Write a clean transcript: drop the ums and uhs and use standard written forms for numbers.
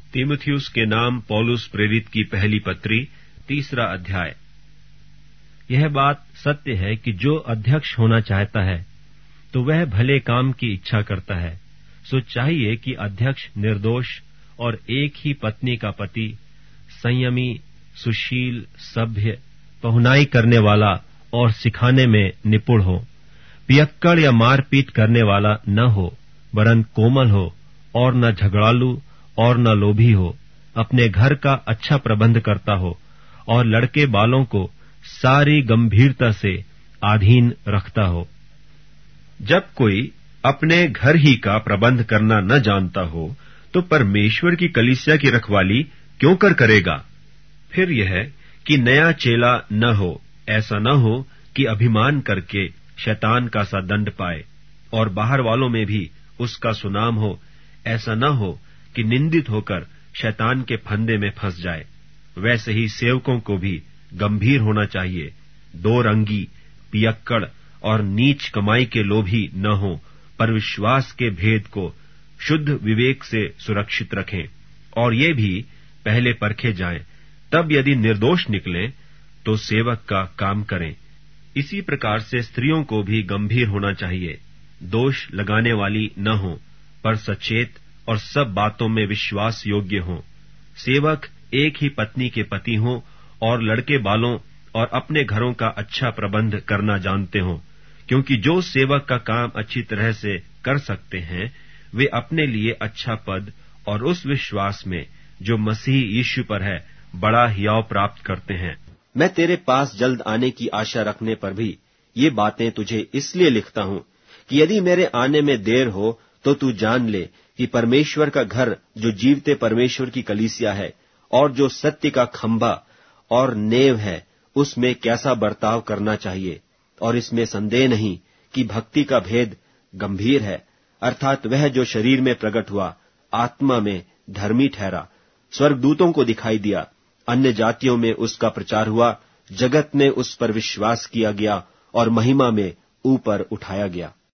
तीमुथियुस के नाम पौलुस प्रेरित की पहली पत्री 3 अध्याय। यह बात सत्य है कि जो अध्यक्ष होना चाहता है तो वह भले काम की इच्छा करता है। सो चाहिए कि अध्यक्ष निर्दोष और एक ही पत्नी का पति, संयमी, सुशील, सभ्य, पहुनाई करने वाला और सिखाने में निपुण हो, पियक्कड़ या मारपीट करने वाला न हो, वरन कोमल हो और न झगड़ालू और न लोभी हो, अपने घर का अच्छा प्रबंध करता हो और लड़के बालों को सारी गंभीरता से अधीन रखता हो। जब कोई अपने घर ही का प्रबंध करना न जानता हो तो परमेश्वर की कलीसिया की रखवाली क्यों करेगा? फिर यह कि नया चेला न हो, ऐसा न हो कि अभिमान करके शैतान का सा दंड पाए, और बाहर वालों में भी उसका सुनाम हो, ऐसा न हो कि निंदित होकर शैतान के फंदे में फंस जाए। वैसे ही सेवकों को भी गंभीर होना चाहिए, दो रंगी, पियक्कड़ और नीच कमाई के लोभी न हो, पर विश्वास के भेद को शुद्ध विवेक से सुरक्षित रखें, और ये भी पहले परखे जाएं, तब यदि निर्दोष निकलें तो सेवक का काम करें। इसी प्रकार से स्त्रियों को भी गंभीर होना चाहिए, दोष लगाने वाली न हो, पर सचेत और सब बातों में विश्वास योग्य हों। सेवक एक ही पत्नी के पति हों और लड़के बालों और अपने घरों का अच्छा प्रबंध करना जानते हों, क्योंकि जो सेवक का काम अच्छी तरह से कर सकते हैं वे अपने लिए अच्छा पद और उस विश्वास में जो मसीह यीशु पर है बड़ा हियाव प्राप्त करते हैं। मैं तेरे पास जल्द आने की आशा रखने पर भी ये बातें तुझे इसलिए लिखता हूँ कि यदि मेरे आने में देर हो तो तू जान ले कि परमेश्वर का घर जो जीवते परमेश्वर की कलीसिया है और जो सत्य का खंभा और नेव है, उसमें कैसा बर्ताव करना चाहिए। और इसमें संदेह नहीं कि भक्ति का भेद गंभीर है, अर्थात वह जो शरीर में प्रकट हुआ, आत्मा में धर्मी ठहरा, स्वर्गदूतों को दिखाई दिया, अन्य जातियों में उसका प्रचार हुआ, जगत में उस पर विश्वास किया गया और महिमा में ऊपर उठाया गया।